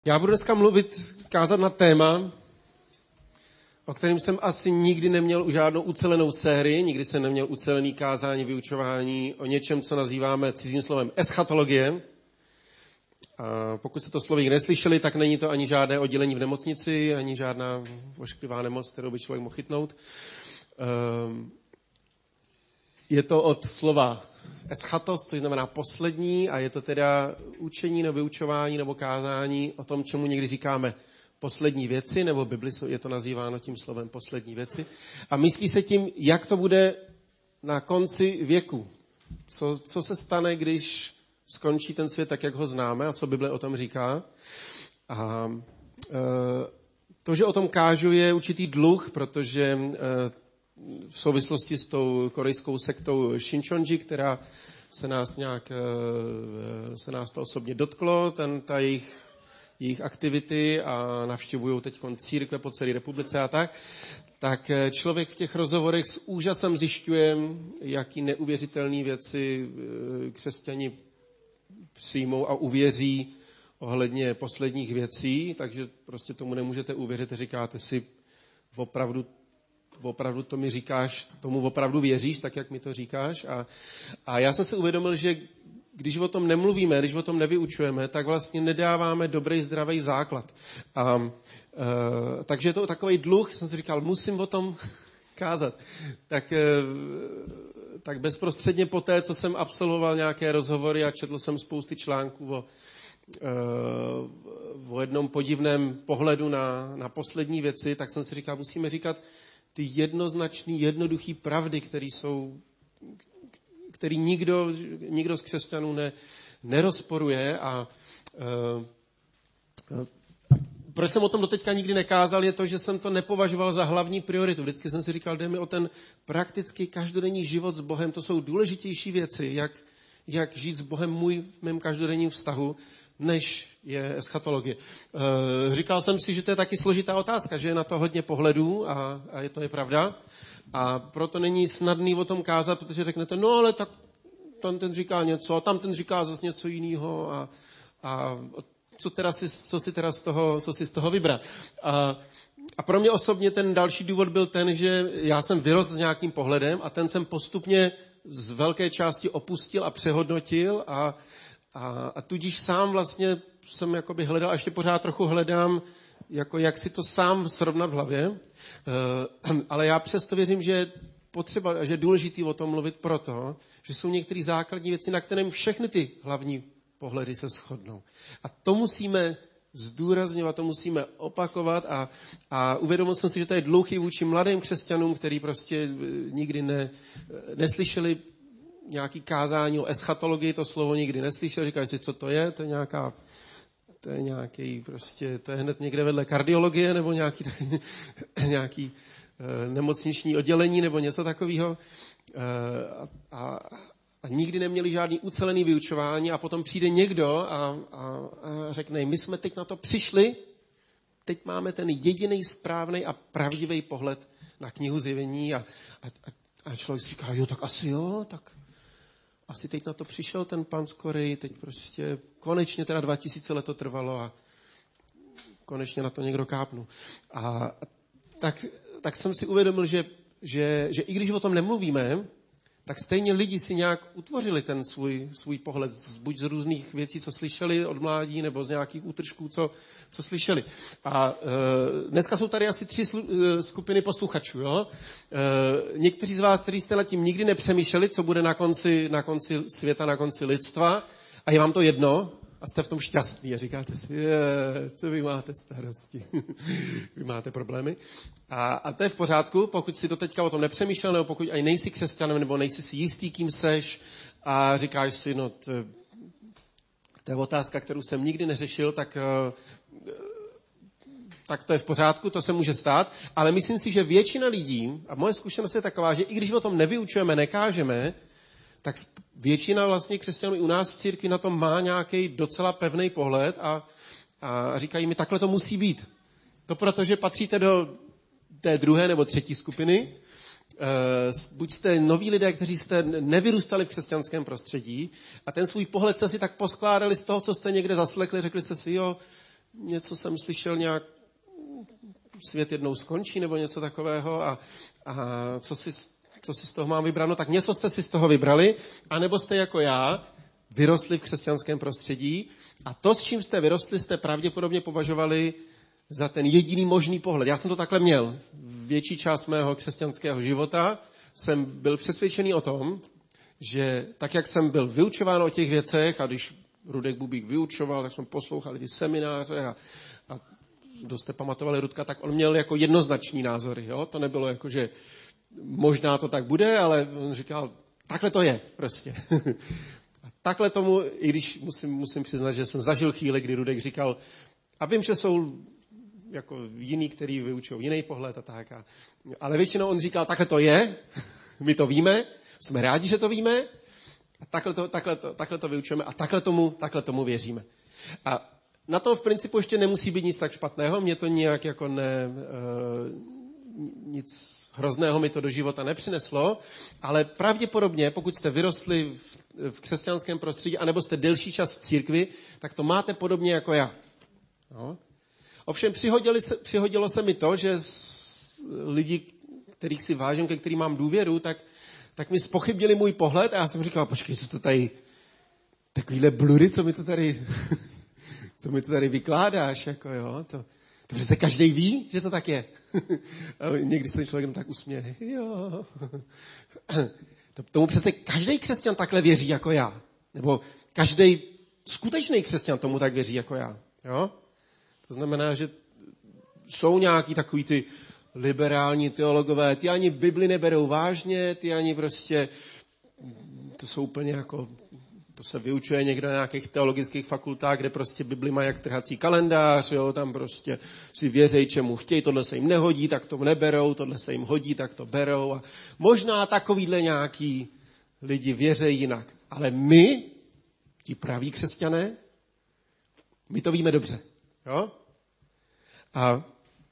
Já budu dneska kázat na téma, o kterém jsem asi nikdy neměl žádnou ucelenou sérii, nikdy jsem neměl ucelený kázání, vyučování o něčem, co nazýváme cizím slovem eschatologie. A pokud jste to slovík neslyšeli, tak není to ani žádné oddělení v nemocnici, ani žádná ošklivá nemoc, kterou by člověk mohl chytnout. Je to od slova eschatos, což znamená poslední, a je to teda učení nebo vyučování nebo kázání o tom, čemu někdy říkáme poslední věci, nebo v Bibli je to nazýváno tím slovem poslední věci. A myslí se tím, jak to bude na konci věku. Co se stane, když skončí ten svět tak, jak ho známe, a co Bible o tom říká. A to, že o tom kážu, je určitý dluh, protože v souvislosti s tou korejskou sektou Shincheonji, která se nás to osobně dotklo, ta jejich aktivity, a navštěvují teď církve po celé republice a tak člověk v těch rozhovorech s úžasem zjišťuje, jaký neuvěřitelné věci křesťani přijmou a uvěří ohledně posledních věcí, takže prostě tomu nemůžete uvěřit, říkáte si, opravdu to mi říkáš, tomu opravdu věříš, tak jak mi to říkáš. A já jsem si uvědomil, že když o tom nemluvíme, když o tom nevyučujeme, tak vlastně nedáváme dobrý, zdravý základ. Takže je to takový dluh, jsem si říkal, musím o tom kázat. Tak bezprostředně po té, co jsem absolvoval nějaké rozhovory a četl jsem spousty článků o jednom podivném pohledu na poslední věci, tak jsem si říkal, musíme říkat ty jednoznačný, jednoduchý pravdy, který nikdo z křesťanů nerozporuje. Proč jsem o tom doteďka nikdy nekázal, je to, že jsem to nepovažoval za hlavní prioritu. Vždycky jsem si říkal, jde mi o ten praktický každodenní život s Bohem. To jsou důležitější věci, jak žít s Bohem v mém každodenním vztahu, než je eschatologie. Říkal jsem si, že to je taky složitá otázka, že je na to hodně pohledů a to je pravda. A proto není snadný o tom kázat, protože řeknete, no ale tak tam ten říká něco, a tam ten říká zase něco jiného a co si z toho vybrat. A pro mě osobně ten další důvod byl ten, že já jsem vyrostl s nějakým pohledem a ten jsem postupně z velké části opustil a přehodnotil a tudíž sám vlastně jsem jakoby hledal, a ještě pořád trochu hledám, jako jak si to sám srovnat v hlavě. Ale já přesto věřím, že je potřeba, že je důležitý o tom mluvit proto, že jsou některé základní věci, na kterém všechny ty hlavní pohledy se shodnou. A to musíme zdůrazňovat, to musíme opakovat a uvědomil jsem si, že to je dluh i vůči mladým křesťanům, který prostě nikdy neslyšeli nějaký kázání o eschatologii, to slovo nikdy neslyšeli, říkají si, co to je nějaký prostě, to je hned někde vedle kardiologie nebo nějaký nemocniční oddělení nebo něco takového. A nikdy neměli žádný ucelený vyučování a potom přijde někdo a řekne, my jsme teď na to přišli, teď máme ten jediný správný a pravdivý pohled na knihu Zjevení a člověk si říká, jo, tak asi jo, tak asi teď na to přišel ten pán z Koreji, teď prostě konečně teda 2000 let to trvalo a konečně na to někdo kápnul. A tak jsem si uvědomil, že i když o tom nemluvíme, tak stejně lidi si nějak utvořili ten svůj pohled, buď z různých věcí, co slyšeli od mládí, nebo z nějakých útržků, co slyšeli. A dneska jsou tady asi 3 skupiny posluchačů. Jo? Někteří z vás, kteří jste nad tím nikdy nepřemýšleli, co bude na konci světa, na konci lidstva, a je vám to jedno, a jste v tom šťastní a říkáte si, co vy máte starosti, vy máte problémy. A to je v pořádku, pokud si doteďka o tom nepřemýšlel, nebo pokud ani nejsi křesťanem, nebo nejsi si jistý, kým seš a říkáš si, no to je otázka, kterou jsem nikdy neřešil, tak to je v pořádku, to se může stát, ale myslím si, že většina lidí, a moje zkušenost je taková, že i když o tom nevyučujeme, nekážeme, tak většina vlastně křesťanů i u nás v církvi na tom má nějaký docela pevný pohled a říkají mi, takhle to musí být. To protože patříte do té druhé nebo třetí skupiny. Buď jste noví lidé, kteří jste nevyrůstali v křesťanském prostředí a ten svůj pohled jste si tak poskládali z toho, co jste někde zaslechli, řekli jste si, jo, něco jsem slyšel nějak, svět jednou skončí nebo něco takového a co si z toho mám vybrat? Tak něco jste si z toho vybrali, anebo jste jako já vyrostli v křesťanském prostředí a to, s čím jste vyrostli, jste pravděpodobně považovali za ten jediný možný pohled. Já jsem to takhle měl. Větší část mého křesťanského života jsem byl přesvědčený o tom, že tak, jak jsem byl vyučován o těch věcech a když Rudek Bubík vyučoval, tak jsme poslouchali ty semináře a kdo jste pamatovali Rudka, tak on měl jako jednoznačný názory. Jo? To nebylo jako, že možná to tak bude, ale on říkal, takhle to je prostě. A takhle tomu, i když musím přiznat, že jsem zažil chvíli, kdy Rudek říkal, a vím, že jsou jako jiný, který vyučují jiný pohled a tak. Ale většinou on říkal, takhle to je, my to víme, jsme rádi, že to víme, a takhle to vyučujeme a takhle tomu věříme. A na tom v principu ještě nemusí být nic tak špatného, mě to nějak jako nic hrozného mi to do života nepřineslo, ale pravděpodobně, pokud jste vyrostli v křesťanském prostředí, anebo jste delší čas v církvi, tak to máte podobně jako já. No. Ovšem přihodilo se mi to, že lidi, kterých si vážím, ke kterým mám důvěru, tak mi zpochybnili můj pohled a já jsem říkal, počkej, co to tady, takovýhle bludy, co mi to tady vykládáš, jako jo, to přece každý ví, že to tak je. A někdy se člověk jenom tak usměje, jo. Tomu přece každý křesťan takhle věří jako já. Nebo každý skutečný křesťan tomu tak věří jako já, jo. To znamená, že jsou nějaký takový ty liberální teologové, ty ani Bibli neberou vážně, ty ani prostě, to jsou úplně jako, to se vyučuje někde na nějakých teologických fakultách, kde prostě Bibli mají jak trhací kalendář, jo, tam prostě si věří, čemu chtějí, tohle se jim nehodí, tak to neberou, tohle se jim hodí, tak to berou. A možná takovýhle nějaký lidi věří jinak. Ale my, ti praví křesťané, my to víme dobře. Jo? A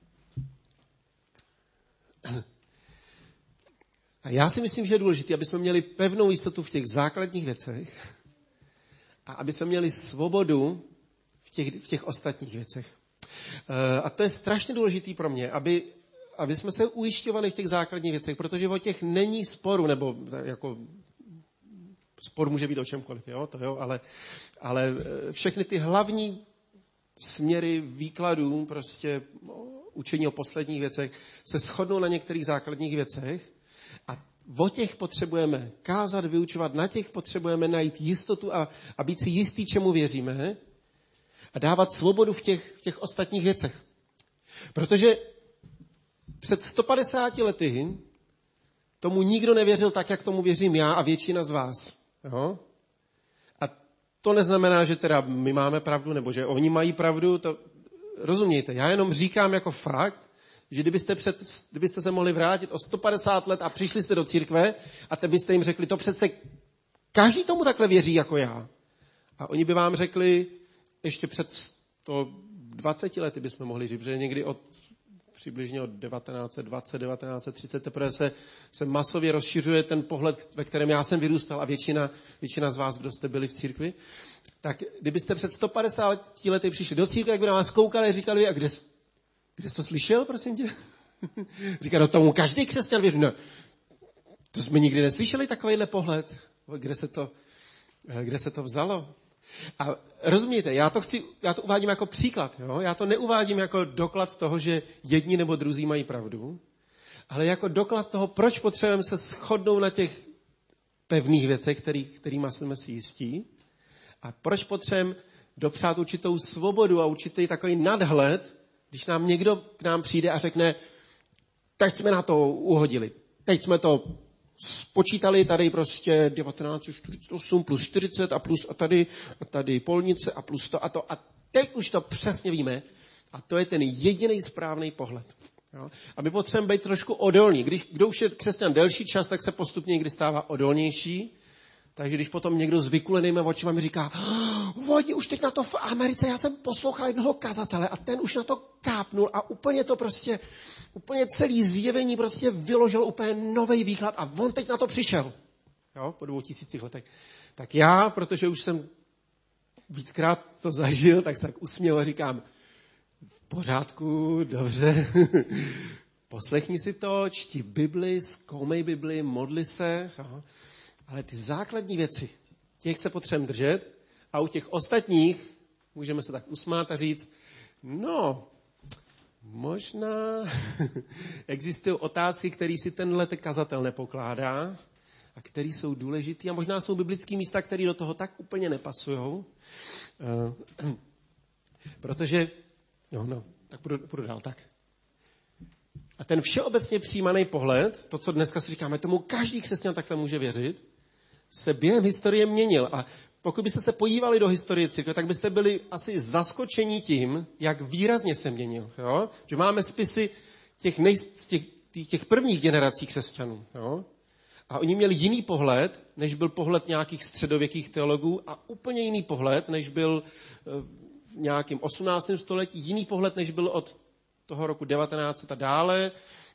já si myslím, že je důležité, aby jsme měli pevnou jistotu v těch základních věcech a aby jsme měli svobodu v těch ostatních věcech. A to je strašně důležitý pro mě, aby jsme se ujišťovali v těch základních věcech, protože o těch není sporu, nebo jako spor může být o čemkoliv, jo, to jo, ale všechny ty hlavní směry výkladů, prostě učení o posledních věcech, se shodnou na některých základních věcech a o těch potřebujeme kázat, vyučovat, na těch potřebujeme najít jistotu a být si jistý, čemu věříme a dávat svobodu v těch ostatních věcech. Protože před 150 lety tomu nikdo nevěřil tak, jak tomu věřím já a většina z vás. Jo? To neznamená, že teda my máme pravdu, nebo že oni mají pravdu, to rozumějte. Já jenom říkám jako fakt, že kdybyste se mohli vrátit o 150 let a přišli jste do církve a teď byste jim řekli, to přece každý tomu takhle věří jako já. A oni by vám řekli, ještě před 120 lety bychom mohli říct, že někdy přibližně od 1920, 1930 teprve se masově rozšiřuje ten pohled, ve kterém já jsem vyrůstal a většina z vás, kdo jste byli v církvi, tak kdybyste před 150 lety přišli do církve, jak by na vás koukali a říkali, a kde jsi to slyšel, prosím tě? Říká, no tomu každý křesťan věří. No, to jsme nikdy neslyšeli takovýhle pohled. Kde se to vzalo? A rozumíte, já to uvádím jako příklad. Jo? Já to neuvádím jako doklad toho, že jedni nebo druzí mají pravdu, ale jako doklad toho, proč potřebujeme se shodnout na těch pevných věcech, kterými jsme si jistí, a proč potřebujeme dopřát určitou svobodu a určitý takový nadhled, když nám někdo k nám přijde a řekne, teď jsme na to uhodili, teď jsme to spočítali tady prostě 1948 plus 40 a plus a tady polnice a plus to a to. A teď už to přesně víme. A to je ten jediný správný pohled. Jo? A my potřebujeme být trošku odolní. Kdo už je křesťan delší čas, tak se postupně někdy stává odolnější. Takže když potom někdo s vykulenými očima mi říká, oni už teď na to v Americe, já jsem poslouchal jednoho kazatele a ten už na to kápnul a úplně to prostě, úplně celý zjevení prostě vyložil úplně nový výklad a on teď na to přišel. Jo, po 2000 letech. Tak já, protože už jsem víckrát to zažil, tak se tak usměl a říkám, V pořádku, dobře. Poslechni si to, čti Bibli, zkoumej Bibli, modli se. Aha. Ale ty základní věci, těch se potřebujeme držet a u těch ostatních můžeme se tak usmát a říct, no, možná existují otázky, které si tenhle kazatel nepokládá a které jsou důležité a možná jsou biblické místa, které do toho tak úplně nepasujou. Protože, tak půjdu dál, tak. A ten všeobecně přijímaný pohled, to, co dneska si říkáme, tomu každý křesťan takhle může věřit, se během historie měnil. A pokud byste se podívali do historie církve, tak byste byli asi zaskočeni tím, jak výrazně se měnil. Jo? Že máme spisy těch prvních generací křesťanů. Jo? A oni měli jiný pohled, než byl pohled nějakých středověkých teologů a úplně jiný pohled, než byl v nějakém 18. století, jiný pohled, než byl od toho roku 1900 a dále.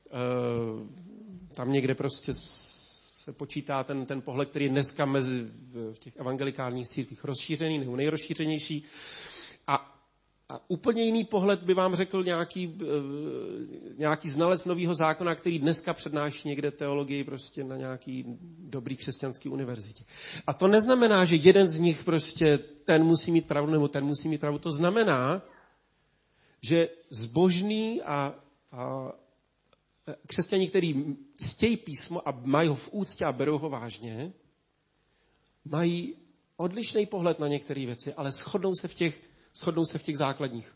Tam někde prostě se počítá ten pohled, který je dneska v těch evangelikálních církvích rozšířený nebo nejrozšířenější. A úplně jiný pohled by vám řekl nějaký znalec Nového zákona, který dneska přednáší někde teologii prostě na nějaký dobrý křesťanský univerzitě. A to neznamená, že jeden z nich prostě ten musí mít pravdu nebo ten musí mít pravdu. To znamená, že zbožný a křesťaní, který ctějí písmo a mají ho v úctě a berou ho vážně, mají odlišný pohled na některé věci, ale shodnou se v těch základních.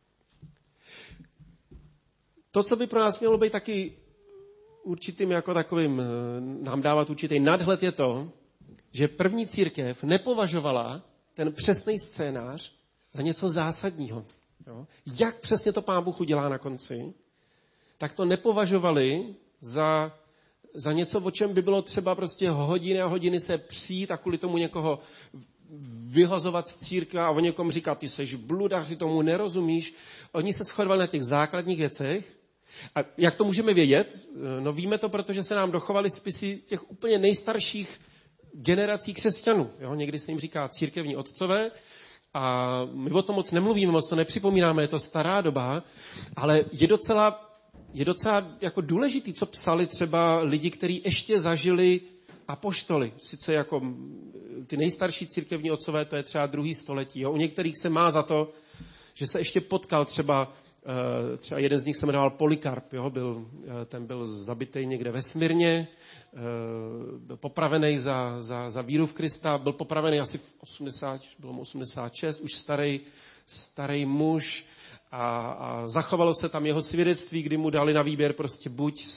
To, co by pro nás mělo být taky určitým jako takovým, nám dávat určitý nadhled, je to, že první církev nepovažovala ten přesný scénář za něco zásadního. Jo? Jak přesně to Pán Bůh udělá na konci, tak to nepovažovali za něco, o čem by bylo třeba prostě hodiny a hodiny se přijít a kvůli tomu někoho vyhazovat z církve a o někom říkat, ty seš bludař, ty tomu nerozumíš. Oni se shodovali na těch základních věcech. A jak to můžeme vědět? No víme to, protože se nám dochovaly spisy těch úplně nejstarších generací křesťanů. Jo? Někdy se jim říká církevní otcové a my o tom moc nemluvíme, moc to nepřipomínáme, je to stará doba, ale je docela jako důležitý, co psali třeba lidi, kteří ještě zažili apoštoly. Sice jako ty nejstarší církevní otcové, to je třeba 2. století. Jo? U některých se má za to, že se ještě potkal třeba jeden z nich se jmenoval Polykarp. Jo? Ten byl zabitý někde ve Smyrně, byl popravený za víru v Krista, byl popravený asi v 86, už starý muž a zachovalo se tam jeho svědectví, kdy mu dali na výběr prostě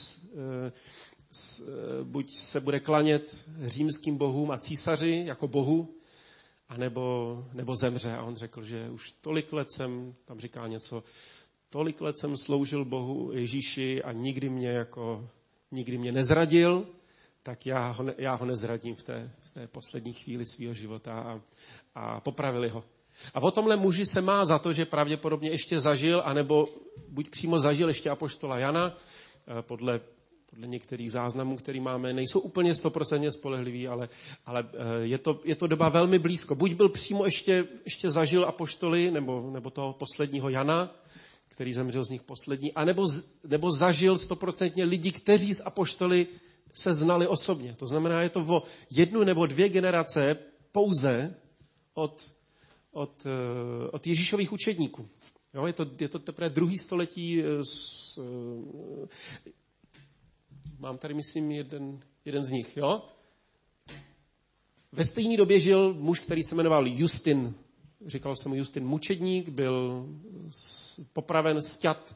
buď se bude klanět římským bohům a císaři jako bohu, anebo zemře. A on řekl, že už tolik let jsem sloužil Bohu Ježíši a nikdy mě nezradil, tak já ho nezradím v té poslední chvíli svého života a popravili ho. A o tomhle muži se má za to, že pravděpodobně ještě zažil, anebo buď přímo zažil ještě apoštola Jana, podle některých záznamů, který máme, nejsou úplně 100% spolehlivý, ale je to doba velmi blízko. Buď byl přímo ještě zažil apoštoly, nebo toho posledního Jana, který zemřel z nich poslední, nebo zažil 100% lidi, kteří z apoštoly se znali osobně. To znamená, je to o 1 nebo 2 generace pouze od Ježíšových učedníků. Jo, je to teprve 2. století. Mám tady, myslím, jeden z nich. Jo? Ve stejné době žil muž, který se jmenoval Justin. Říkal se mu Justin mučedník, byl popraven, sťat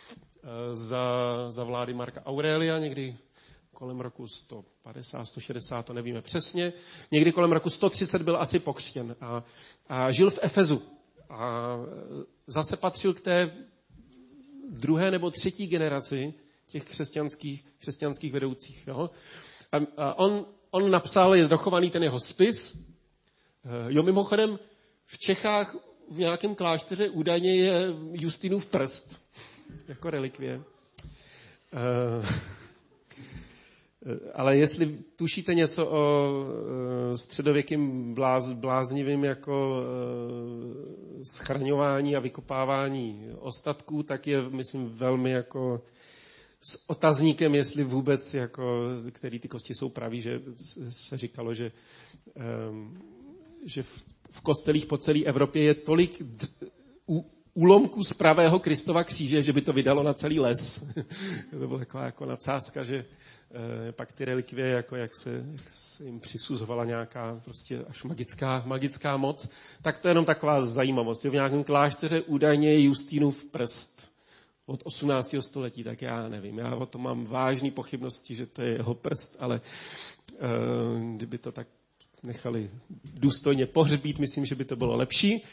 za vlády Marka Aurelia, někdy kolem roku 150, 160, to nevíme přesně. Někdy kolem roku 130 byl asi pokřtěn a žil v Efezu. A zase patřil k té 2. nebo 3. generaci těch křesťanských vedoucích. Jo? A on napsal, je dochovaný ten jeho spis. Jo, mimochodem, v Čechách v nějakém klášteře údajně je Justinův prst, jako relikvie. Ale jestli tušíte něco o středověkým bláznivým jako schraňování a vykopávání ostatků, tak je, myslím, velmi jako s otazníkem, jestli vůbec, jako, který ty kosti jsou praví, že se říkalo, že v kostelích po celé Evropě je tolik úlomků z pravého Kristova kříže, že by to vydalo na celý les. To byla taková jako nadsázka, že pak ty relikvie, jako jak se jim přisuzovala nějaká prostě až magická moc, tak to je jenom taková zajímavost. V nějakém klášteře údajně je Justínův prst od 18. století, tak já nevím. Já o tom mám vážné pochybnosti, že to je jeho prst, ale kdyby to tak nechali důstojně pohřbít, myslím, že by to bylo lepší.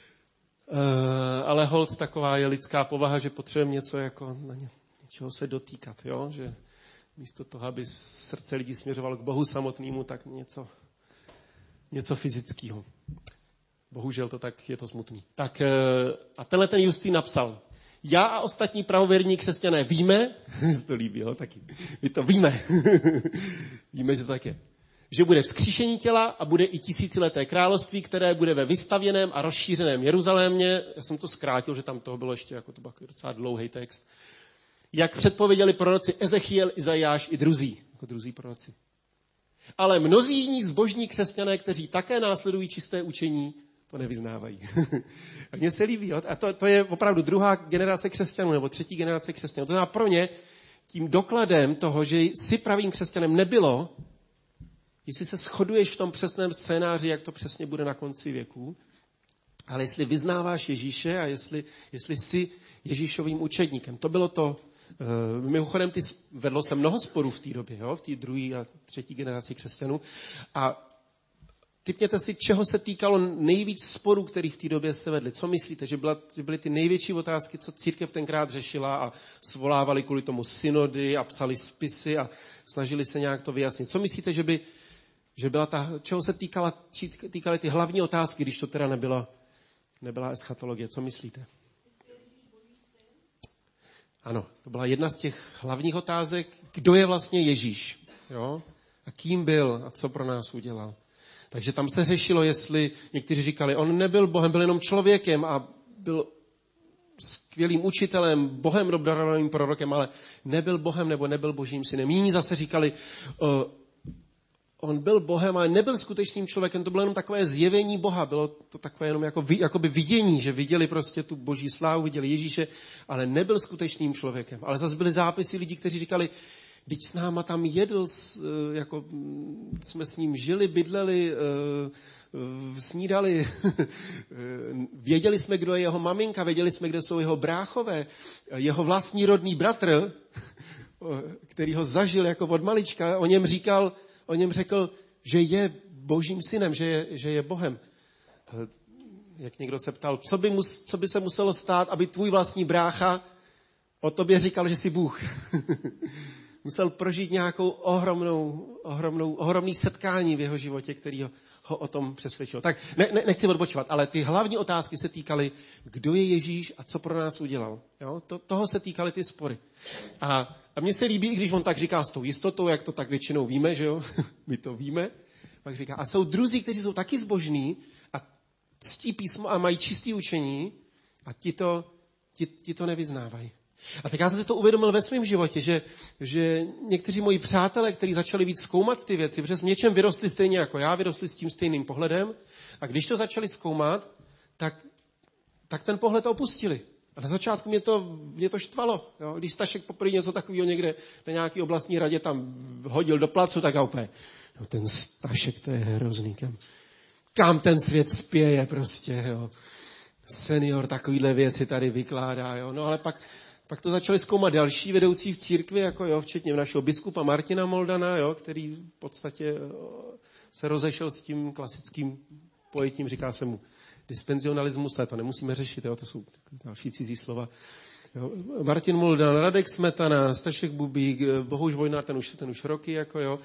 Ale holt taková je lidská povaha, že potřebujeme něco jako na něčeho se dotýkat, jo? Že místo toho, aby srdce lidí směřovalo k Bohu samotnému, tak něco fyzického. Bohužel to tak je to smutný. Tak a tenhle ten Justín napsal: já a ostatní pravověrní křesťané víme, se to líbí, jo, taky, my to víme, víme, že to tak je, že bude vzkříšení těla a bude i tisícileté království, které bude ve vystavěném a rozšířeném Jeruzalémě. Já jsem to zkrátil, že tam toho bylo ještě, jako to byl docela dlouhý text. Jak předpověděli proroci Ezechiel, Izajáš i druzí, jako druzí proroci. Ale mnozí jiní zbožní křesťané, kteří také následují čisté učení, to nevyznávají. A mně se líbí, jo? A to je opravdu druhá generace křesťanů, nebo třetí generace křesťanů. To znamená pro ně tím dokladem toho, že jsi pravým křesťanem nebylo, jestli se shoduješ v tom přesném scénáři, jak to přesně bude na konci věku, ale jestli vyznáváš Ježíše a jestli jsi Ježíšovým učedníkem. To bylo to. Mimochodem, vedlo se mnoho sporů v té době, jo? V té druhé a třetí generaci křesťanů. A tipněte si, čeho se týkalo nejvíc sporů, který v té době se vedly. Co myslíte, že byly ty největší otázky, co církev tenkrát řešila a svolávali kvůli tomu synody a psali spisy a snažili se nějak to vyjasnit. Co myslíte, že byla čeho se týkaly ty hlavní otázky, když to teda nebyla eschatologie? Co myslíte? Ano, to byla jedna z těch hlavních otázek. Kdo je vlastně Ježíš? Jo? A kým byl a co pro nás udělal? Takže tam se řešilo, jestli někteří říkali, on nebyl Bohem, byl jenom člověkem a byl skvělým učitelem, Bohem obdarovaným prorokem, ale nebyl Bohem nebo nebyl Božím synem. Jiní zase říkali, on byl Bohem, ale nebyl skutečným člověkem, to bylo jenom takové zjevení Boha, bylo to takové jenom jakoby vidění, že viděli prostě tu Boží slávu, viděli Ježíše, ale nebyl skutečným člověkem. Ale zase byly zápisy lidí, kteří říkali, vždyť s náma tam jedl, jako jsme s ním žili, bydleli, snídali, věděli jsme, kdo je jeho maminka, věděli jsme, kde jsou jeho bráchové, jeho vlastní rodný bratr, který ho zažil jako od malička, o něm řekl, že je Božím synem, že je Bohem. Jak někdo se ptal, co by se muselo stát, aby tvůj vlastní brácha o tobě říkal, že jsi Bůh. Musel prožít nějakou ohromný setkání v jeho životě, který ho o tom přesvědčil. Tak nechci odbočovat, ale ty hlavní otázky se týkaly, kdo je Ježíš a co pro nás udělal. Jo? Toho se týkaly ty spory. A mně se líbí, i když on tak říká s tou jistotou, jak to tak většinou víme, že jo? My to víme. Pak říká, a jsou druzí, kteří jsou taky zbožní a ctí písmo a mají čistý učení a ti to nevyznávají. A tak já jsem si to uvědomil ve svém životě, že někteří moji přátelé, kteří začali víc zkoumat ty věci, protože v něčem vyrostli stejně jako já, vyrostli s tím stejným pohledem a když to začali zkoumat, tak ten pohled opustili. A na začátku mě to štvalo. Jo? Když Stašek poprvé něco takového někde na nějaký oblastní radě tam hodil do placu, tak a úplně, no ten Stašek, to je hrozný. Kam ten svět spěje prostě, jo. Senior takovýhle věci tady vykládá, jo. No ale pak to začali zkoumat další vedoucí v církvi, jako jo, včetně našeho biskupa Martina Moldana, jo, který v podstatě se rozešel s tím klasickým pojetím, říká se mu dispenzionalismus, ale to nemusíme řešit, jo, to jsou další cizí slova. Jo. Martin Moldan, Radek Smetana, Stašek Bubík, Bohuš Vojnár, ten už roky, jako jo.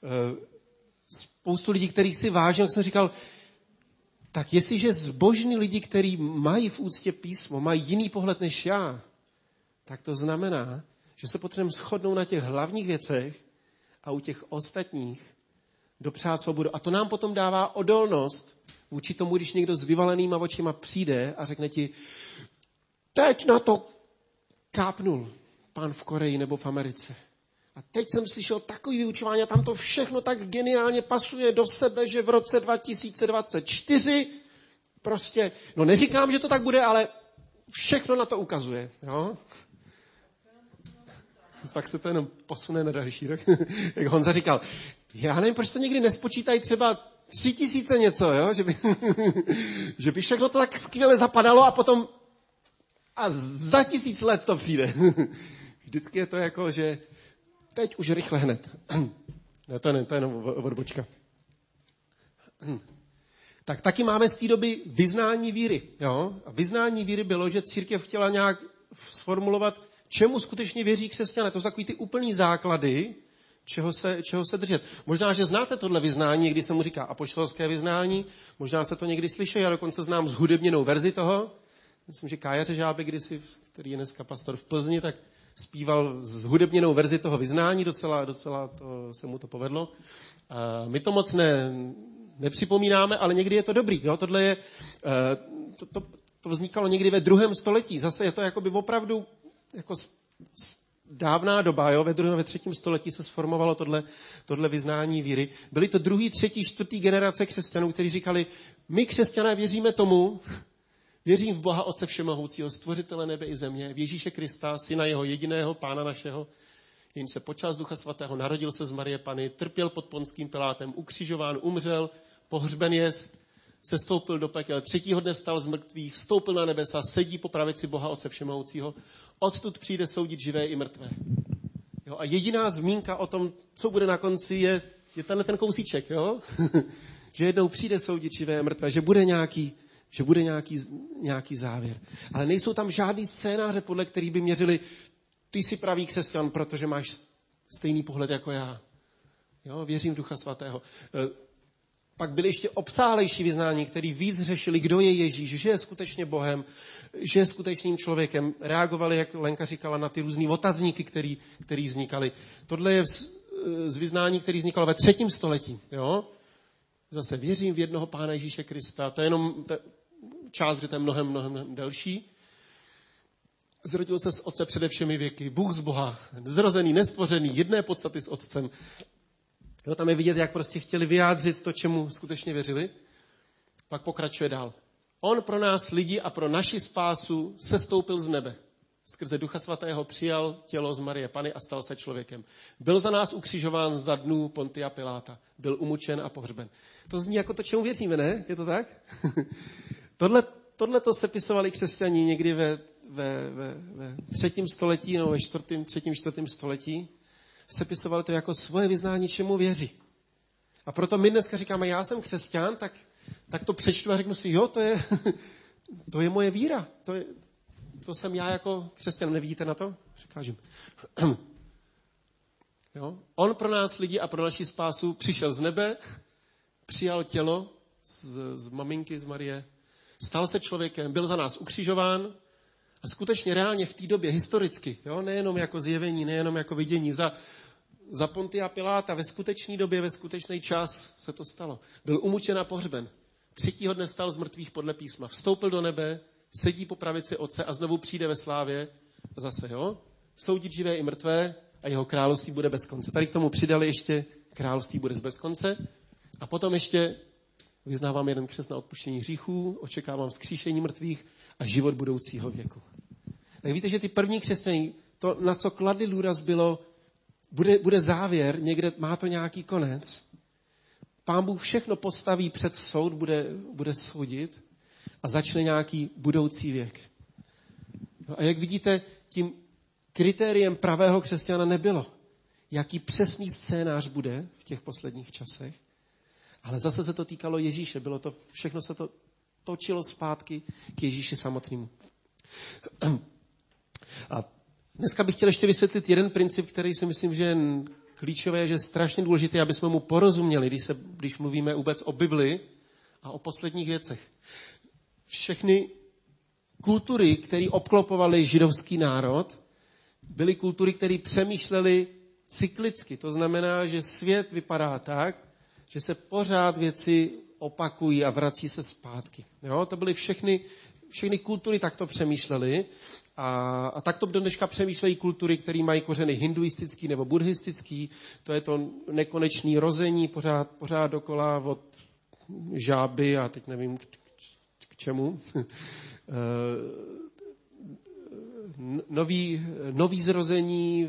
Spoustu lidí, kterých si vážil, jak jsem říkal, tak jestliže zbožní lidi, kteří mají v úctě písmo, mají jiný pohled než já, tak to znamená, že se potřebujeme shodnout na těch hlavních věcech a u těch ostatních dopřát svobodu. A to nám potom dává odolnost vůči tomu, když někdo s vyvalenýma očima přijde a řekne ti, teď na to kápnul pán v Koreji nebo v Americe. A teď jsem slyšel takový vyučování a tam to všechno tak geniálně pasuje do sebe, že v roce 2024 prostě, no neříkám, že to tak bude, ale všechno na to ukazuje. Jo? Pak se to jenom posune na další rok. Jak Honza říkal, já nevím, proč to někdy nespočítají třeba 3000 něco, jo? Že by všechno to tak skvěle zapadalo a potom a za 1000 let to přijde. Vždycky je to jako, že teď už rychle hned. Ne, to je jenom odbočka. Tak taky máme z té doby vyznání víry. Jo? A vyznání víry bylo, že církev chtěla nějak sformulovat, čemu skutečně věří křesťané. To jsou takový ty úplný základy, čeho se držet. Možná, že znáte tohle vyznání, kdy se mu říká apoštolské vyznání, možná se to někdy slyší, já dokonce znám zhudebněnou verzi toho. Myslím, že Kája Řežábek, který je dneska pastor v Plzni, tak zpíval zhudebněnou verzi toho vyznání, docela to, se mu to povedlo. A my to moc nepřipomínáme, ale někdy je to dobrý. Jo? Tohle je, to vznikalo někdy ve 2. století. Zase je to jakoby opravdu jako dávná doba, jo? Ve 2. ve 3. století se sformovalo tohle vyznání víry. Byly to 2., 3., 4. generace křesťanů, kteří říkali, my křesťané věříme tomu, věřím v Boha Otce Všemohoucího, stvořitele nebe i země, v Ježíše Krista, syna jeho jediného, pána našeho, jenž se počal z Ducha Svatého, narodil se z Marie Panny, trpěl pod Ponským Pilátem, ukřižován, umřel, pohřben jest, sestoupil do pekel, 3. dne vstal z mrtvých, vstoupil na nebesa, sedí po pravici Boha Otce Všemohoucího, odtud přijde soudit živé i mrtvé. Jo, a jediná zmínka o tom, co bude na konci, je ten kousíček, jo? Že jednou přijde soudit živé a mrtvé, že bude nějaký závěr. Ale nejsou tam žádný scénáře, podle kterých by měřili, ty jsi pravý křesťan, protože máš stejný pohled jako já. Jo, věřím v Ducha Svatého. Pak byly ještě obsáhlejší vyznání, který víc řešili, kdo je Ježíš, že je skutečně Bohem, že je skutečným člověkem. Reagovali, jak Lenka říkala, na ty různý otazníky, který vznikaly. Tohle je z vyznání, který vznikalo ve 3. století. Jo? Zase věřím v jednoho Pána Ježíše Krista. To je jenom část, že to je mnohem delší. Zrodil se z Otce přede všemi věky, Bůh z Boha, zrozený, nestvořený, jedné podstaty s Otcem. Jo, tam je vidět, jak prostě chtěli vyjádřit to, čemu skutečně věřili. Pak pokračuje dál. On pro nás lidi a pro naši spásu sestoupil z nebe. Skrze Ducha Svatého přijal tělo z Marie Panny a stal se člověkem. Byl za nás ukřižován za dnů Pontia Piláta. Byl umučen a pohřben. To zní jako to, čemu věříme, ne? Je to tak? Tohle to sepisovali křesťaní někdy ve 3. století nebo ve 3. 4. století. Sepisovali to jako svoje vyznání, čemu věří. A proto my dneska říkáme, já jsem křesťan, tak to přečtu a řeknu si, jo, to je moje víra. To jsem já jako křesťan. Nevidíte na to? Říkážím. Jo? On pro nás lidi a pro naši spásu přišel z nebe, přijal tělo z maminky, z Marie, stal se člověkem, byl za nás ukřižován a skutečně reálně v té době, historicky, jo? Nejenom jako zjevení, nejenom jako vidění, za Pontia Piláta ve skutečné době, ve skutečný čas se to stalo. Byl umučen a pohřben. 3. dne vstal z mrtvých podle písma. Vstoupil do nebe, sedí po pravici Otce a znovu přijde ve slávě zase, jo? Soudit živé i mrtvé a jeho království bude bez konce. Tady k tomu přidali ještě království bude bez konce a potom ještě vyznávám jeden křest na odpuštění hříchů, očekávám vzkříšení mrtvých a život budoucího věku. Tak víte, že ty první křesťané, to, na co kladli důraz, bylo, bude závěr, někde má to nějaký konec. Pán Bůh všechno postaví před soud, bude soudit a začne nějaký budoucí věk. No a jak vidíte, tím kritériem pravého křesťana nebylo, jaký přesný scénář bude v těch posledních časech, ale zase se to týkalo Ježíše. Všechno se to točilo zpátky k Ježíši samotnému. A dneska bych chtěl ještě vysvětlit jeden princip, který si myslím, že je klíčové, že je strašně důležitý, aby jsme mu porozuměli, když mluvíme vůbec o Bibli a o posledních věcech. Všechny kultury, které obklopovaly židovský národ, byly kultury, které přemýšlely cyklicky. To znamená, že svět vypadá tak, že se pořád věci opakují a vrací se zpátky. Jo? To byly všechny kultury takto přemýšlely a takto do dneška přemýšlejí kultury, které mají kořeny hinduistický nebo buddhistický. To je to nekonečné rození pořád dokola od žáby a teď nevím k čemu. Nový zrození,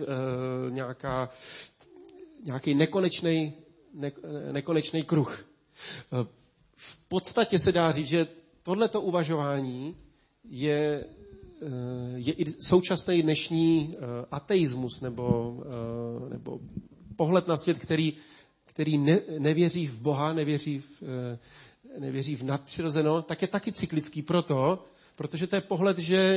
nějaký nekonečný kruh. V podstatě se dá říct, že tohleto uvažování je i současný dnešní ateismus nebo pohled na svět, který nevěří v Boha, nevěří v nadpřirozeno, tak je taky cyklický protože to je pohled, že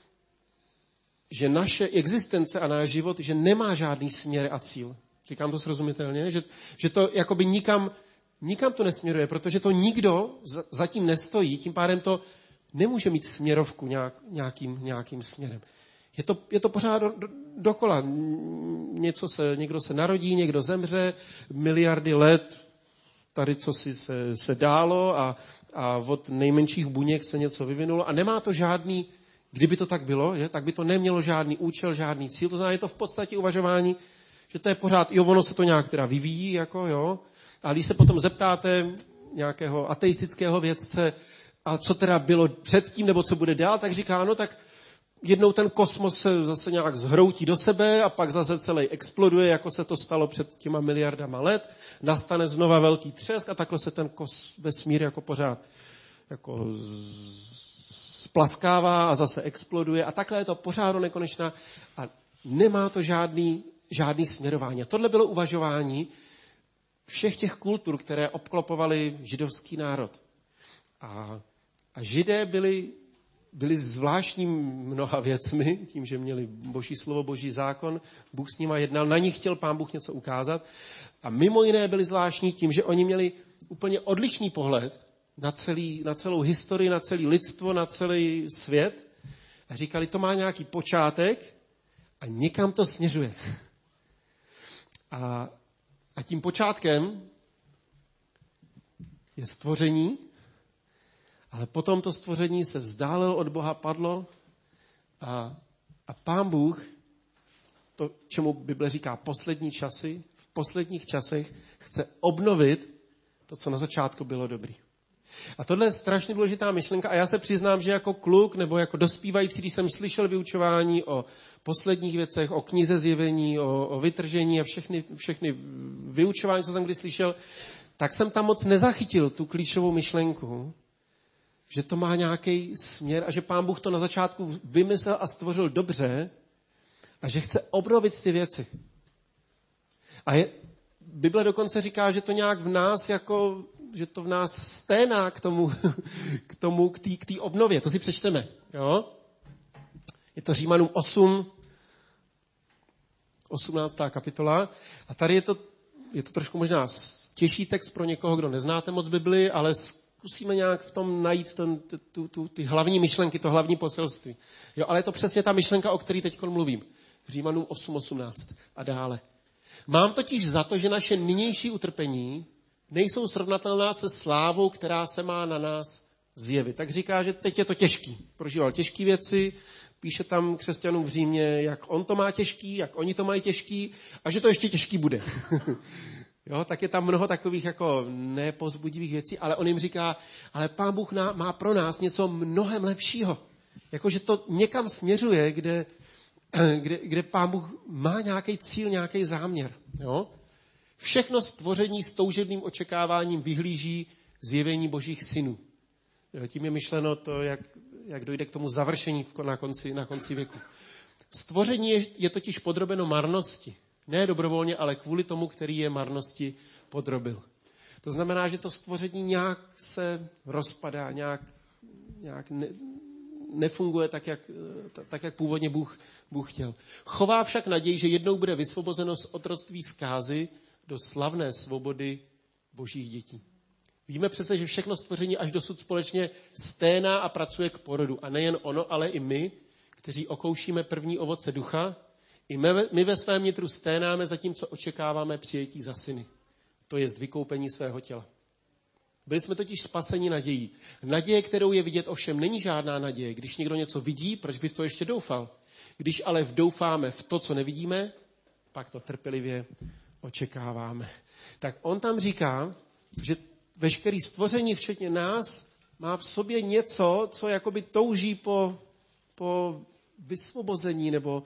naše existence a náš život, že nemá žádný směr a cíl. Říkám to srozumitelně, že to jakoby nikam to nesměruje, protože to nikdo zatím nestojí, tím pádem to nemůže mít směrovku nějakým směrem. Je to pořád dokola. Někdo se narodí, někdo zemře, miliardy let, tady cosi se dálo a od nejmenších buněk se něco vyvinulo a nemá to žádný, kdyby to tak bylo, tak by to nemělo žádný účel, žádný cíl. To znamená, je to v podstatě uvažování, že to je pořád, ono se to nějak teda vyvíjí, a když se potom zeptáte nějakého ateistického vědce, a co teda bylo předtím, nebo co bude dál, tak říká, no tak jednou ten kosmos se zase nějak zhroutí do sebe a pak zase celý exploduje, jako se to stalo před těma miliardama let, nastane znova velký třesk a takhle se ten vesmír jako pořád jako splaskává a zase exploduje a takhle je to pořád do nekonečna a nemá to žádný směrování. A tohle bylo uvažování všech těch kultur, které obklopovaly židovský národ. A Židé byli zvláštní mnoha věcmi, tím, že měli Boží slovo, Boží zákon, Bůh s nima jednal, na nich chtěl Pán Bůh něco ukázat. A mimo jiné byli zvláštní tím, že oni měli úplně odlišný pohled na celou historii, na celé lidstvo, na celý svět. A říkali, to má nějaký počátek a někam to směřuje. A tím počátkem je stvoření, ale potom to stvoření se vzdálilo od Boha, padlo a Pán Bůh, to, čemu Bible říká poslední časy, v posledních časech chce obnovit to, co na začátku bylo dobrý. A tohle je strašně důležitá myšlenka a já se přiznám, že jako kluk nebo jako dospívající, když jsem slyšel vyučování o posledních věcech, o knize Zjevení, o vytržení a všechny vyučování, co jsem kdy slyšel, tak jsem tam moc nezachytil tu klíčovou myšlenku, že to má nějaký směr a že Pán Bůh to na začátku vymyslel a stvořil dobře a že chce obnovit ty věci. A Bible dokonce říká, že to nějak v nás že to v nás sténá k té obnově. To si přečteme. Jo? Je to Římanům 8, 18. kapitola. A tady je to trošku možná těžší text pro někoho, kdo neznáte moc Bibli, ale zkusíme nějak v tom najít ty hlavní myšlenky, to hlavní poselství. Jo, ale je to přesně ta myšlenka, o které teď mluvím. Římanům 8, 18 a dále. Mám totiž za to, že naše nynější utrpení nejsou srovnatelná se slávou, která se má na nás zjevit. Tak říká, že teď je to těžký. Prožíval těžké věci, píše tam křesťanům v Římě, jak on to má těžký, jak oni to mají těžký a že to ještě těžký bude. Jo, tak je tam mnoho takových jako nepozbudivých věcí, ale on jim říká, ale Pán Bůh má pro nás něco mnohem lepšího. Jakože to někam směřuje, kde Pán Bůh má nějaký cíl, nějaký záměr. Jo? Všechno stvoření s toužebným očekáváním vyhlíží zjevení Božích synů. Tím je myšleno to, jak dojde k tomu završení na konci věku. Stvoření je totiž podrobeno marnosti. Ne dobrovolně, ale kvůli tomu, který je marnosti podrobil. To znamená, že to stvoření nějak se rozpadá, nějak nefunguje tak, jak původně Bůh chtěl. Chová však naději, že jednou bude vysvobozeno z otroctví zkázy do slavné svobody Božích dětí. Víme přece, že všechno stvoření až dosud společně sténá a pracuje k porodu. A nejen ono, ale i my, kteří okoušíme první ovoce ducha, I my ve svém nitru sténáme, zatímco očekáváme přijetí za syny. To jest vykoupení svého těla. Byli jsme totiž spaseni nadějí. Naděje, kterou je vidět, ovšem není žádná naděje. Když někdo něco vidí, proč by v to ještě doufal? Když ale doufáme v to, co nevidíme, pak to trpělivě očekáváme. Tak on tam říká, že veškerý stvoření, včetně nás, má v sobě něco, co jakoby touží po vysvobození nebo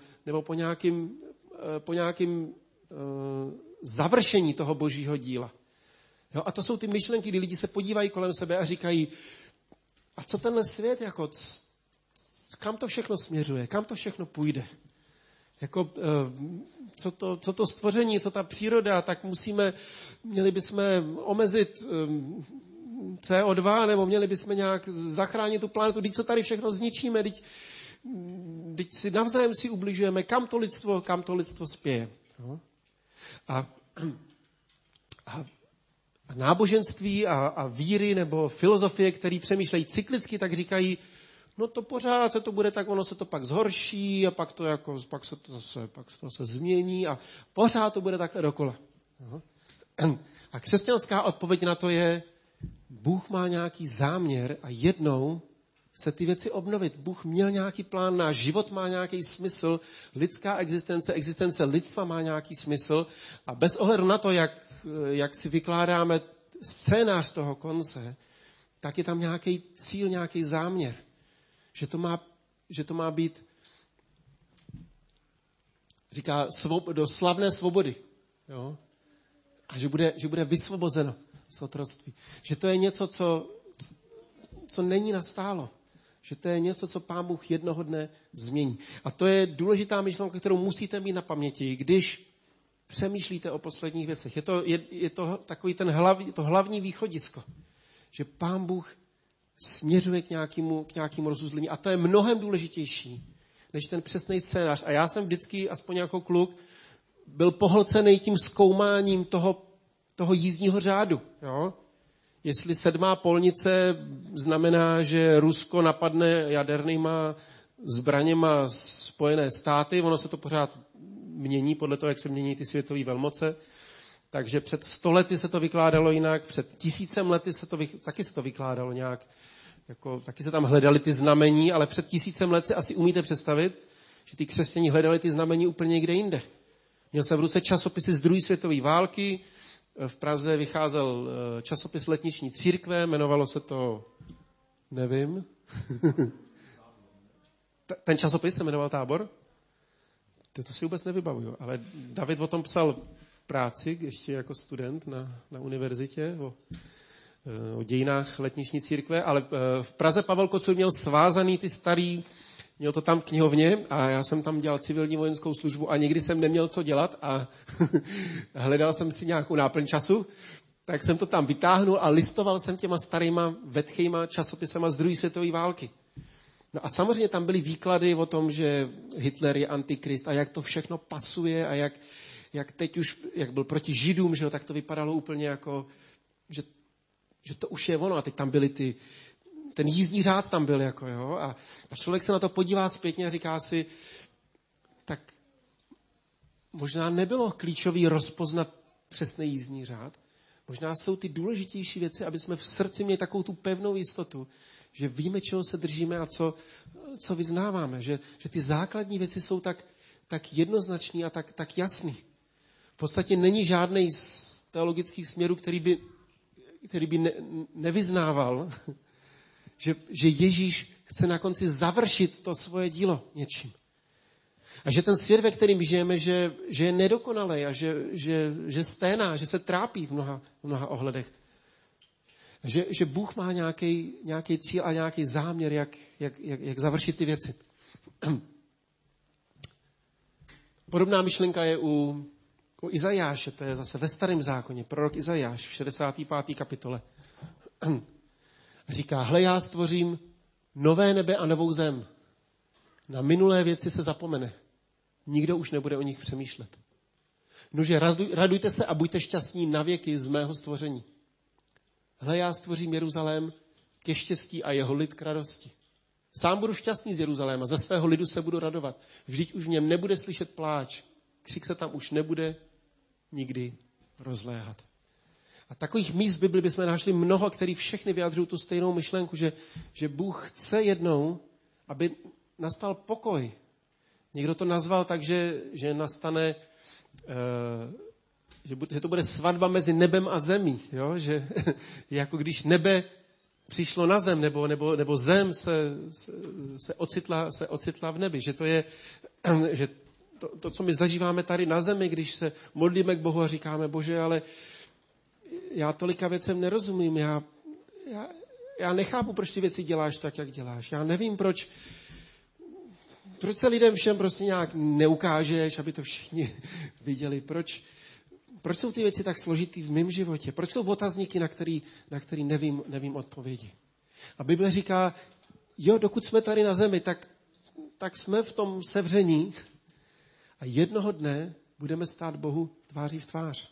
po nějakým završení toho božího díla. Jo, a to jsou ty myšlenky, kdy lidi se podívají kolem sebe a říkají, a co tenhle svět, jako, kam to všechno směřuje, kam to všechno půjde. Jako, co to stvoření, co ta příroda, tak měli bychom omezit CO2, nebo měli bychom nějak zachránit tu planetu, teď co tady všechno zničíme, teď si navzájem si ubližujeme, kam to lidstvo spěje. Jo? A náboženství a víry nebo filozofie, které přemýšlejí cyklicky, tak říkají, no to pořád se to bude tak, ono se to pak zhorší a pak se to změní a pořád to bude takhle dokola. A křesťanská odpověď na to je, Bůh má nějaký záměr a jednou se ty věci obnovit. Bůh měl nějaký plán, náš život má nějaký smysl, lidská existence lidstva má nějaký smysl a bez ohledu na to, jak si vykládáme scénář toho konce, tak je tam nějaký cíl, nějaký záměr. Že to má být, říká, do slavné svobody. Jo? A že bude vysvobozeno z otroctví. Že to je něco, co není nastálo. Že to je něco, co Pán Bůh jednoho dne změní. A to je důležitá myšlenka, kterou musíte mít na paměti, když přemýšlíte o posledních věcech. Je to takový to hlavní východisko, že Pán Bůh směřuje k nějakému rozuzlení. A to je mnohem důležitější, než ten přesný scénář. A já jsem vždycky, aspoň jako kluk, byl pohlcený tím zkoumáním toho jízdního řádu. Jo? Jestli 7. polnice znamená, že Rusko napadne jadernýma zbraněma Spojené státy, ono se to pořád mění podle toho, jak se mění ty světové velmoce. Takže před 100 lety se to vykládalo jinak, před 1000 lety taky se to vykládalo nějak, jako, taky se tam hledali ty znamení, ale před 1000 let si asi umíte představit, že ty křesťané hledali ty znamení úplně někde jinde. Měl jsem v ruce časopisy z 2. světové války, v Praze vycházel časopis Letniční církve, jmenovalo se to, nevím. Ten časopis se jmenoval Tábor? To si vůbec nevybavuju, ale David o tom psal práci, ještě jako student na univerzitě, o dějinách Letniční církve, ale v Praze Pavel Kocur měl svázaný ty starý, měl to tam v knihovně a já jsem tam dělal civilní vojenskou službu a nikdy jsem neměl co dělat a hledal jsem si nějakou náplň času, tak jsem to tam vytáhnul a listoval jsem těma starýma vetchýma časopisama z 2. světové války. No a samozřejmě tam byly výklady o tom, že Hitler je antikrist a jak to všechno pasuje a jak teď už, jak byl proti Židům, že jo, tak to vypadalo úplně jako, že to už je ono. A teď tam byly ten jízdní řád tam byl, jako jo. A člověk se na to podívá zpětně a říká si, tak možná nebylo klíčový rozpoznat přesný jízdní řád. Možná jsou ty důležitější věci, aby jsme v srdci měli takovou tu pevnou jistotu, že víme, čeho se držíme a co vyznáváme. Že ty základní věci jsou tak jednoznačný a tak jasný. V podstatě není žádný z teologických směrů, který by nevyznával, že Ježíš chce na konci završit to svoje dílo něčím. A že ten svět, ve kterým žijeme, že je nedokonalý a že sténá, že se trápí v mnoha ohledech. Že Bůh má nějaký cíl a nějaký záměr, jak završit ty věci. Podobná myšlenka je u Izajáše, to je zase ve Starém zákoně, prorok Izajáš v 65. kapitole. Říká, hle, já stvořím nové nebe a novou zem. Na minulé věci se zapomene. Nikdo už nebude o nich přemýšlet. Nože radujte se a buďte šťastní na věky z mého stvoření. Hle, já stvořím Jeruzalém ke štěstí a jeho lid k radosti. Sám budu šťastný z Jeruzaléma, ze svého lidu se budu radovat. Vždyť už v něm nebude slyšet pláč. Křik se tam už nebude nikdy rozléhat. A takových míst v Bibli bychom našli mnoho, který všechny vyjadřují tu stejnou myšlenku, že Bůh chce jednou, aby nastal pokoj. Někdo to nazval tak, že nastane, že to bude svatba mezi nebem a zemí. Jo? Že jako když nebe přišlo na zem, nebo zem se ocitla v nebi. Že to je, že to, co my zažíváme tady na zemi, když se modlíme k Bohu a říkáme, Bože, ale já tolika věcem nerozumím, já nechápu, proč ty věci děláš tak, jak děláš. Já nevím, proč se lidem všem prostě nějak neukážeš, aby to všichni viděli. Proč jsou ty věci tak složitý v mém životě? Proč jsou otazníky, na který nevím odpovědi? A Bible říká, jo, dokud jsme tady na zemi, tak jsme v tom sevření a jednoho dne budeme stát Bohu tváří v tvář.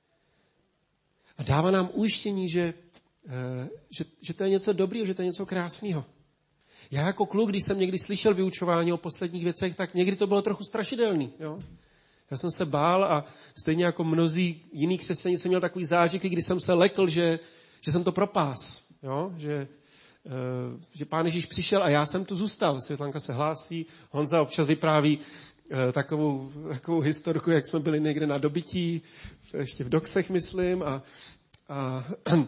A dává nám ujištění, že to je něco dobrýho, že to je něco krásného. Já jako kluk, když jsem někdy slyšel vyučování o posledních věcech, tak někdy to bylo trochu strašidelný. Jo? Já jsem se bál a stejně jako mnozí jiní křesťané jsem měl takový zážitek, kdy jsem se lekl, že jsem to propás. Jo? Že Pán Ježíš přišel a já jsem tu zůstal. Světlanka se hlásí, Honza občas vypráví takovou historku, jak jsme byli někde na dobytí, ještě v Doksech, myslím, a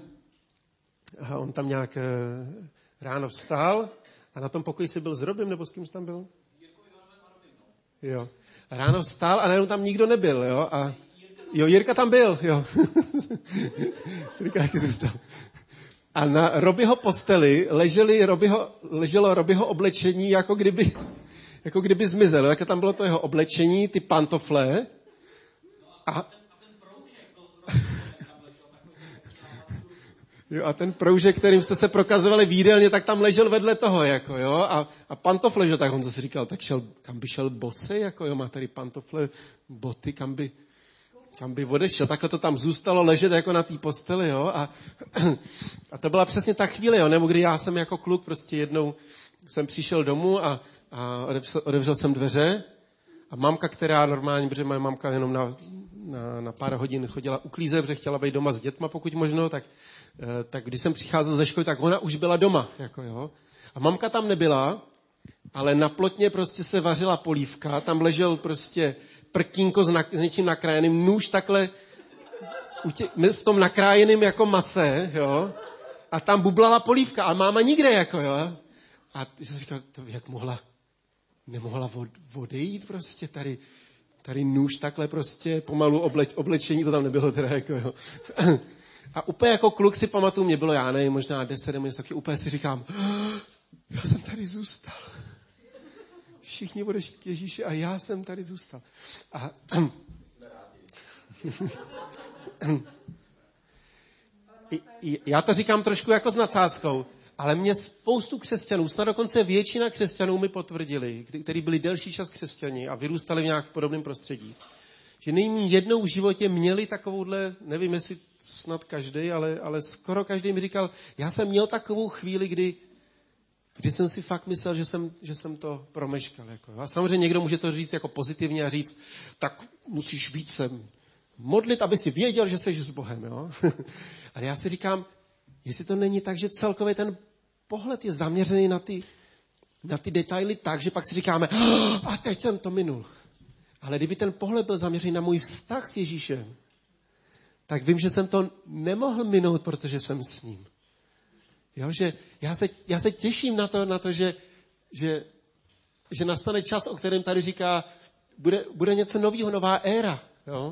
on tam nějak ráno vstal a na tom pokoji si byl s Robim, nebo s kým jsi tam byl? Jo. A ráno vstal a najednou tam nikdo nebyl, jo. A jo, Jirka tam byl, jo. Jirka taky zůstal. A na Robiho posteli leželo Robiho oblečení, jako kdyby zmizel. Jak tam bylo to jeho oblečení, ty pantofle. A ten proužek, kterým jste se prokazovali v jídelně, tak tam ležel vedle toho, jako jo. A pantofle, že tak on zase říkal, tak kam by šel bosej, jako jo, má tady pantofle, boty, kam by odešel. Takhle to tam zůstalo ležet jako na té posteli, jo. A to byla přesně ta chvíle, jo, nebo kdy já jsem jako kluk prostě jednou jsem přišel domů a otevřel jsem dveře a mamka, která normálně, protože moje mamka jenom na pár hodin chodila uklízet, protože chtěla být doma s dětma, pokud možno, tak když jsem přicházel ze školy, tak ona už byla doma. Jako, jo. A mamka tam nebyla, ale na plotně prostě se vařila polívka, tam ležel prostě prkínko s něčím nakrájeným, nůž takhle v tom nakrájeném jako mase, jo, a tam bublala polívka a máma nikde, jako, jo. A jsem říkal, jak nemohla odejít prostě tady nůž takhle prostě pomalu oblečení, to tam nebylo teda, jako, jo. A úplně jako kluk si pamatuju, mě bylo, já nevím, možná 10 nebo něco taky, úplně si říkám, já jsem tady zůstal. Všichni odešli k Ježíši a já jsem tady zůstal. A já to říkám trošku jako s nadsázkou, ale mě spoustu křesťanů, snad dokonce většina křesťanů mi potvrdili, kteří byli delší čas křesťani a vyrůstali v nějak podobném prostředí, že nejméně jednou v životě měli takovouhle, nevím, jestli snad každý, ale skoro každý mi říkal, já jsem měl takovou chvíli, kdy jsem si fakt myslel, že jsem to promeškal. Jako. A samozřejmě někdo může to říct jako pozitivně a říct, tak musíš více modlit, aby si věděl, že jsi s Bohem. Jo? Ale já si říkám, jestli to není tak, že celkově ten pohled je zaměřený na ty detaily tak, že pak si říkáme, a teď jsem to minul. Ale kdyby ten pohled byl zaměřený na můj vztah s Ježíšem, tak vím, že jsem to nemohl minout, protože jsem s ním. Jo, že já se těším na to, že nastane čas, o kterém tady říká, bude něco nového, nová éra. Jo?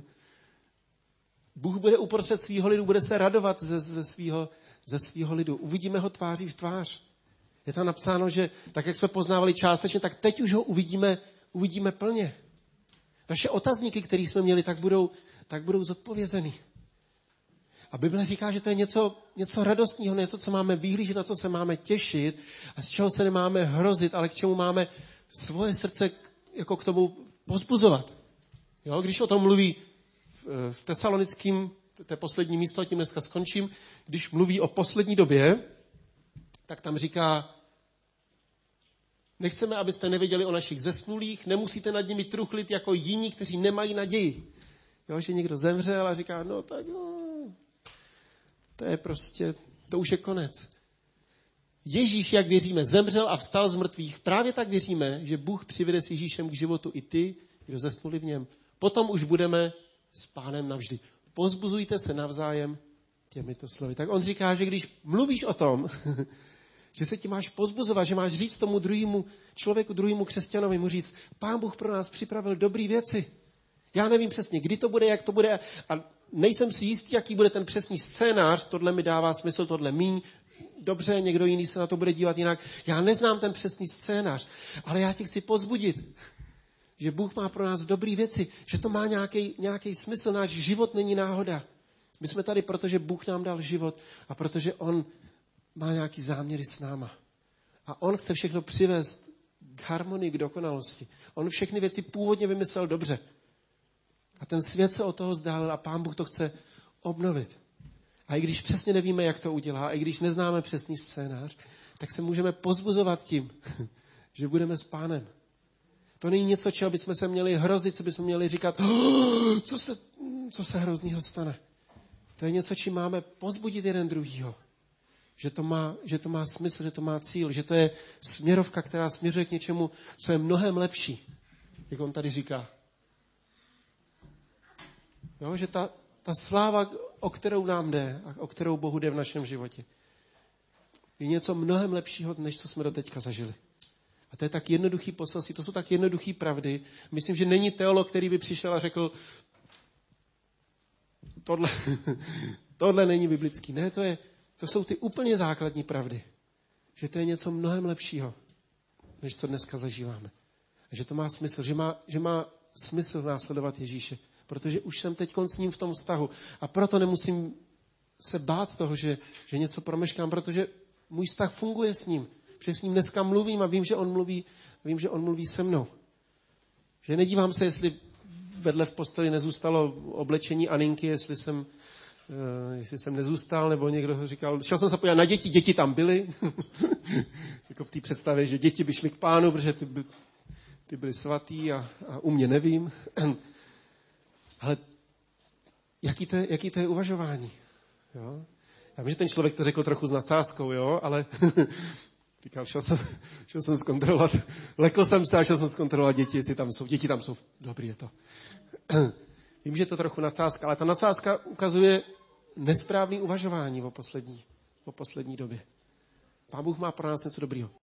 Bůh bude uprostřed svého lidu, bude se radovat ze svého lidu. Uvidíme ho tváří v tvář. Je tam napsáno, že tak, jak jsme poznávali částečně, tak teď už ho uvidíme plně. Naše otazníky, které jsme měli, tak budou zodpovězeny. A Bible říká, že to je něco radostného, něco, co máme vyhlížet, na co se máme těšit a z čeho se nemáme hrozit, ale k čemu máme svoje srdce jako k tomu povzbuzovat. Jo, když o tom mluví v Tesalonickém, to je poslední místo, a tím dneska skončím, když mluví o poslední době, tak tam říká, Nechceme, abyste nevěděli o našich zesnulých, nemusíte nad nimi truchlit jako jiní, kteří nemají naději. Jo, že někdo zemřel a říká, no tak to je prostě, to už je konec. Ježíš, jak věříme, zemřel a vstal z mrtvých. Právě tak věříme, že Bůh přivede s Ježíšem k životu i ty, kdo zesnuli v něm. Potom už budeme s Pánem navždy. Povzbuzujte se navzájem těmito slovy. Tak on říká, že když mluvíš o tom, že se ti máš povzbuzovat, že máš říct tomu druhému člověku, druhému křesťanovi, mu říct, Pán Bůh pro nás připravil dobré věci. Já nevím přesně, kdy to bude, jak to bude a nejsem si jistý, jaký bude ten přesný scénář, tohle mi dává smysl, tohle míň. Dobře, někdo jiný se na to bude dívat jinak. Já neznám ten přesný scénář, ale já tě chci povzbudit, že Bůh má pro nás dobré věci, že to má nějaký smysl, náš život není náhoda. My jsme tady, protože Bůh nám dal život a protože on má nějaký záměry s náma. A on chce všechno přivést k harmonii, k dokonalosti. On všechny věci původně vymyslel dobře. A ten svět se od toho vzdálil a Pán Bůh to chce obnovit. A i když přesně nevíme, jak to udělá, a i když neznáme přesný scénář, tak se můžeme pozbuzovat tím, že budeme s Pánem. To není něco, čeho bychom se měli hrozit, co bychom měli říkat, co se hroznýho stane. To je něco, čím máme pozbudit jeden druhýho. Že to má smysl, že to má cíl, že to je směrovka, která směřuje k něčemu, co je mnohem lepší, jak on tady říká. Jo, že ta sláva, o kterou nám jde a o kterou Bohu jde v našem životě, je něco mnohem lepšího, než co jsme doteďka zažili. A to je tak jednoduchý poselství, to jsou tak jednoduchý pravdy. Myslím, že není teolog, který by přišel a řekl, tohle není biblický. Ne, to jsou ty úplně základní pravdy. Že to je něco mnohem lepšího, než co dneska zažíváme. A že to má smysl, že má smysl následovat Ježíše. Protože už jsem teď s ním v tom vztahu. A proto nemusím se bát toho, že něco promeškám, protože můj vztah funguje s ním. Protože s ním dneska mluvím a vím, že on mluví se mnou. Že nedívám se, jestli vedle v posteli nezůstalo oblečení Aninky, jestli jsem nezůstal, nebo někdo říkal, šel jsem se podívat na děti tam byly. Jako v té představě, že děti by šly k Pánu, protože ty byly svatý a u mě nevím. Ale jaký to je uvažování? Jo? Já vím, že ten člověk to řekl trochu s nadsázkou, jo, ale říkal, šel jsem zkontrolovat, lekl jsem se a šel jsem zkontrolovat děti, jestli tam jsou. Děti tam jsou, dobrý je to. Vím, že je to trochu nadsázka, ale ta nadsázka ukazuje nesprávný uvažování o poslední době. Pán Bůh má pro nás něco dobrýho.